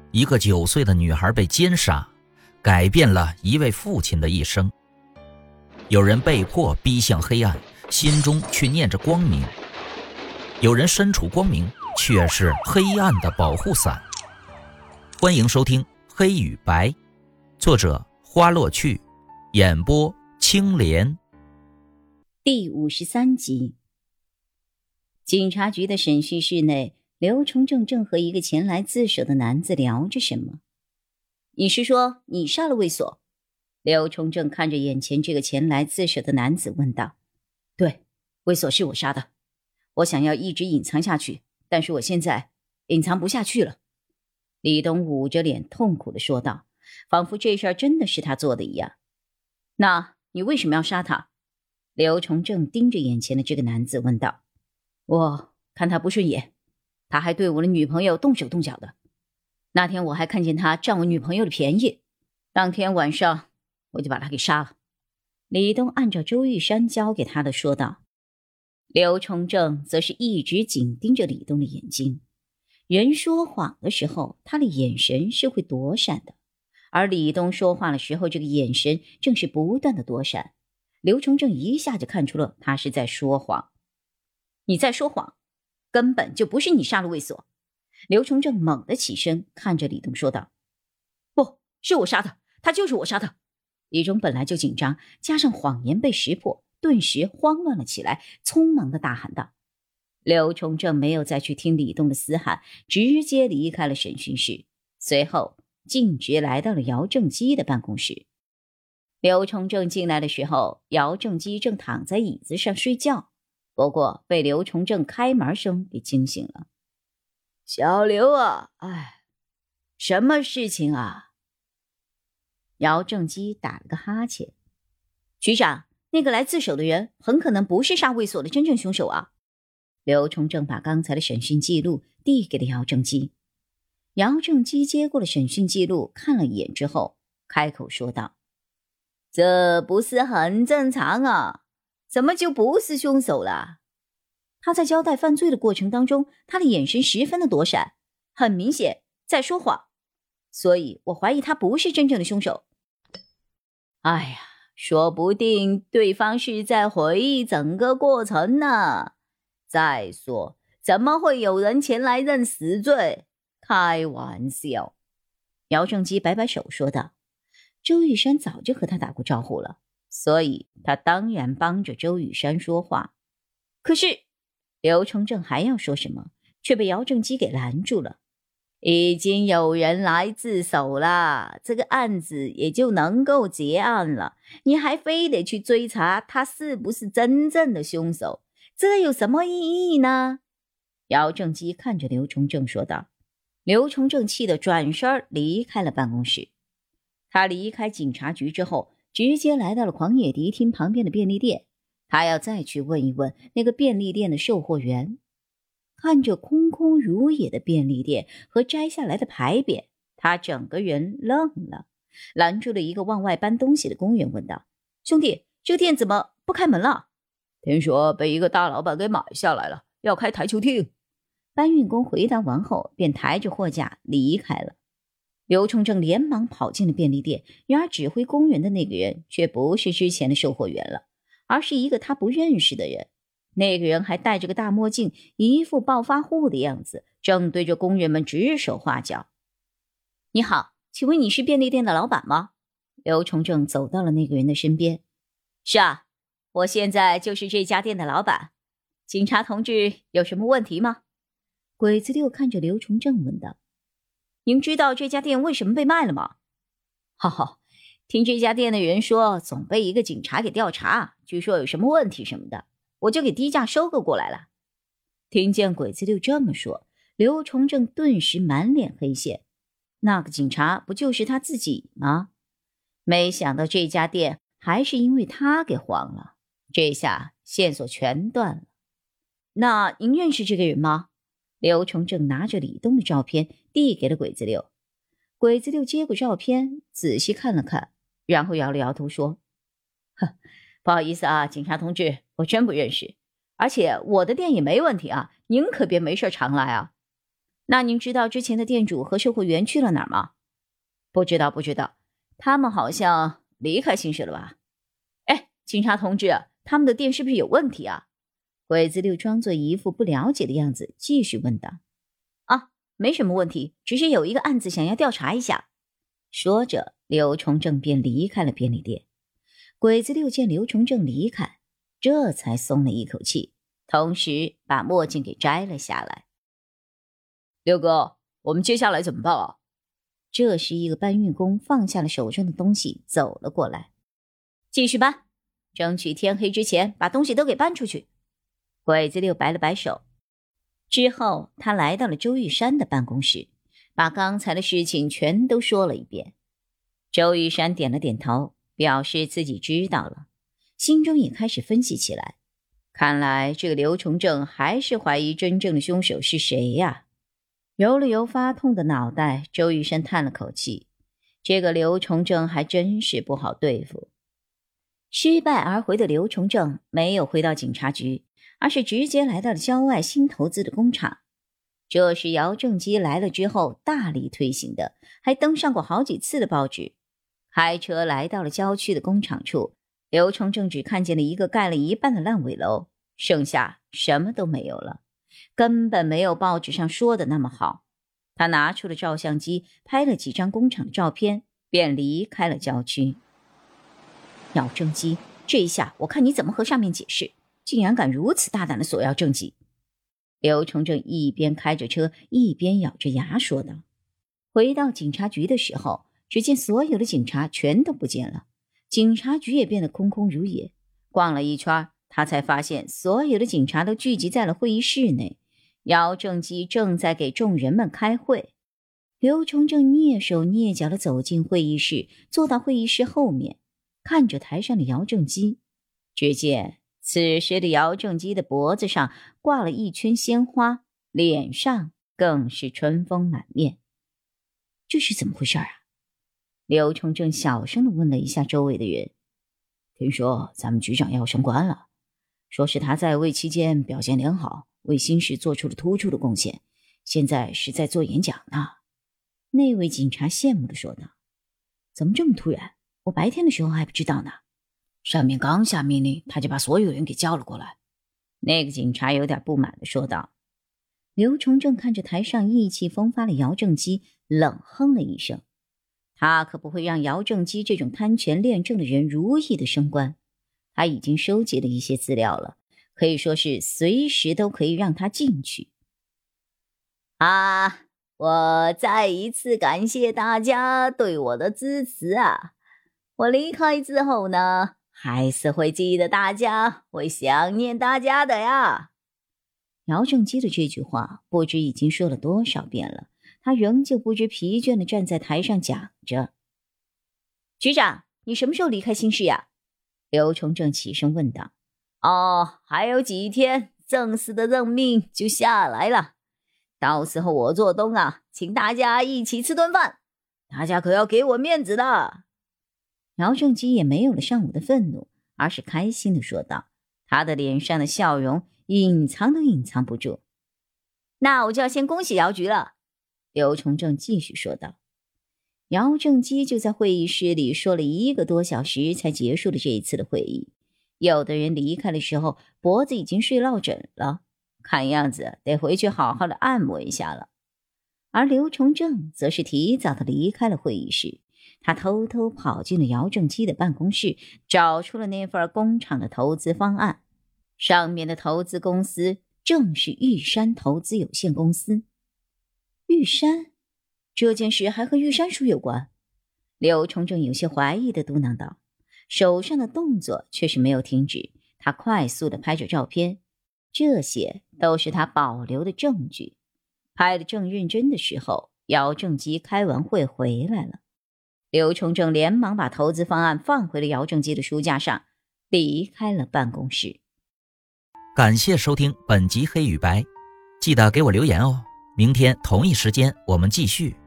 一个9岁的女孩被奸杀，改变了一位父亲的一生。有人被迫逼向黑暗，心中却念着光明；有人身处光明，却是黑暗的保护伞。欢迎收听《黑与白》，作者花落去，演播青莲。 第53集。警察局的审讯室内，刘崇正正和一个前来自首的男子聊着什么。你是说你杀了卫所？刘崇正看着眼前这个前来自首的男子问道。对，卫所是我杀的，我想要一直隐藏下去，但是我现在隐藏不下去了。李东捂着脸痛苦地说道，仿佛这事儿真的是他做的一样。那你为什么要杀他？刘崇正盯着眼前的这个男子问道。我看他不顺眼，他还对我的女朋友动手动脚的。那天我还看见他占我女朋友的便宜，当天晚上我就把他给杀了。李东按照周玉山交给他的说道。刘崇正则是一直紧盯着李东的眼睛。人说谎的时候，他的眼神是会躲闪的，而李东说话的时候，这个眼神正是不断的躲闪。刘崇正一下就看出了他是在说谎。你在说谎，根本就不是你杀了卫所。刘崇正猛地起身，看着李东说道。不是我杀的，他就是我杀的。李东本来就紧张，加上谎言被识破，顿时慌乱了起来，匆忙地大喊道。刘崇正没有再去听李东的嘶喊，直接离开了审讯室，随后径直来到了姚正基的办公室。刘崇正进来的时候，姚正基正躺在椅子上睡觉，不过被刘崇正开门声给惊醒了。小刘啊，什么事情啊？姚正基打了个哈欠。局长，那个来自首的人很可能不是杀卫所的真正凶手啊。刘崇正把刚才的审讯记录递给了姚正基。姚正基接过了审讯记录，看了一眼之后，开口说道。这不是很正常啊，怎么就不是凶手了？他在交代犯罪的过程当中，他的眼神十分的躲闪，很明显在说谎，所以我怀疑他不是真正的凶手。说不定对方是在回忆整个过程呢。再说，怎么会有人前来认死罪？开玩笑。姚正基摆摆手说道。周玉山早就和他打过招呼了，所以他当然帮着周玉山说话。可是刘崇正还要说什么，却被姚正基给拦住了。已经有人来自首了，这个案子也就能够结案了，你还非得去追查他是不是真正的凶手，这有什么意义呢？姚正基看着刘崇正说道。刘崇正气得转身离开了办公室。他离开警察局之后，直接来到了狂野迪厅旁边的便利店，他要再去问一问那个便利店的售货员。看着空空如也的便利店和摘下来的牌匾，他整个人愣了，拦住了一个往外搬东西的工人问道。兄弟，这个店怎么不开门了？听说被一个大老板给买下来了，要开台球厅。搬运工回答完后，便抬着货架离开了。刘崇正连忙跑进了便利店，然而指挥工人的那个人却不是之前的售货员了，而是一个他不认识的人。那个人还戴着个大墨镜，一副暴发户的样子，正对着工人们指手画脚。你好，请问你是便利店的老板吗？刘崇正走到了那个人的身边。是啊，我现在就是这家店的老板。警察同志有什么问题吗？鬼子六看着刘崇正问道。您知道这家店为什么被卖了吗？听这家店的人说总被一个警察给调查，据说有什么问题什么的，我就给低价收购过来了。听见鬼子六这么说，刘崇正顿时满脸黑线。那个警察不就是他自己吗？没想到这家店还是因为他给黄了，这下线索全断了。那您认识这个人吗？刘崇正拿着李东的照片递给了鬼子六。鬼子六接过照片仔细看了看，然后摇了摇头说，不好意思啊，警察同志，我真不认识，而且我的店也没问题啊，您可别没事常来啊。 那您知道之前的店主和售货员去了哪儿吗？不知道，他们好像离开新市了吧？哎，警察同志，他们的店是不是有问题啊？鬼子六装作一副不了解的样子，继续问道。啊，没什么问题，只是有一个案子想要调查一下。说着，刘崇正便离开了便利店。鬼子六见刘崇正离开，这才松了一口气，同时把墨镜给摘了下来。六哥，我们接下来怎么办啊？这时一个搬运工放下了手中的东西，走了过来。继续搬，争取天黑之前把东西都给搬出去。鬼子六摆了摆手。之后他来到了周玉山的办公室，把刚才的事情全都说了一遍。周玉山点了点头，表示自己知道了，心中也开始分析起来。看来这个刘崇正还是怀疑真正的凶手是谁呀？揉了揉发痛的脑袋，周玉山叹了口气，这个刘崇正还真是不好对付。失败而回的刘崇正没有回到警察局，而是直接来到了郊外新投资的工厂。这是姚正基来了之后大力推行的，还登上过好几次的报纸。开车来到了郊区的工厂处，刘崇正只看见了一个盖了一半的烂尾楼，剩下什么都没有了，根本没有报纸上说的那么好。他拿出了照相机，拍了几张工厂的照片，便离开了郊区。姚正基，这一下我看你怎么和上面解释，竟然敢如此大胆的索要政绩。刘崇正一边开着车，一边咬着牙说道。回到警察局的时候，只见所有的警察全都不见了，警察局也变得空空如也。逛了一圈，他才发现所有的警察都聚集在了会议室内，姚正基正在给众人们开会。刘崇正蹑手蹑脚地走进会议室，坐到会议室后面，看着台上的姚正基。只见此时的姚正基的脖子上挂了一圈鲜花，脸上更是春风满面。这是怎么回事啊？刘崇正小声地问了一下周围的人。听说咱们局长要升官了，说是他在位期间表现良好，为新市做出了突出的贡献，现在是在做演讲呢。那位警察羡慕地说道。怎么这么突然？我白天的时候还不知道呢。上面刚下命令，他就把所有人给叫了过来。那个警察有点不满地说道。刘崇正看着台上意气风发的姚正基，冷哼了一声。他可不会让姚正基这种贪权恋政的人如意的升官。他已经收集了一些资料了，可以说是随时都可以让他进去。我再一次感谢大家对我的支持啊！我离开之后呢，还是会记得大家，会想念大家的呀。姚正基的这句话不知已经说了多少遍了，他仍旧不知疲倦地站在台上讲着。局长，你什么时候离开新市呀？刘崇正起身问道。还有几天，正式的任命就下来了。到时候我做东啊，请大家一起吃顿饭，大家可要给我面子的。姚正基也没有了上午的愤怒，而是开心地说道，他的脸上的笑容隐藏都隐藏不住。那我就要先恭喜姚局了。刘崇正继续说道。姚正基就在会议室里说了1个多小时才结束了这一次的会议。有的人离开的时候脖子已经睡落枕了，看样子得回去好好的按摩一下了。而刘崇正则是提早的离开了会议室，他偷偷跑进了姚正基的办公室，找出了那份工厂的投资方案。上面的投资公司正是玉山投资有限公司。玉山？这件事还和玉山叔有关？刘崇正有些怀疑地嘟囔道，手上的动作却是没有停止。他快速地拍着照片，这些都是他保留的证据。拍得正认真的时候，姚正基开完会回来了。刘崇正连忙把投资方案放回了姚正基的书架上，离开了办公室。 感谢收听本集黑与白，记得给我留言哦。明天同一时间我们继续。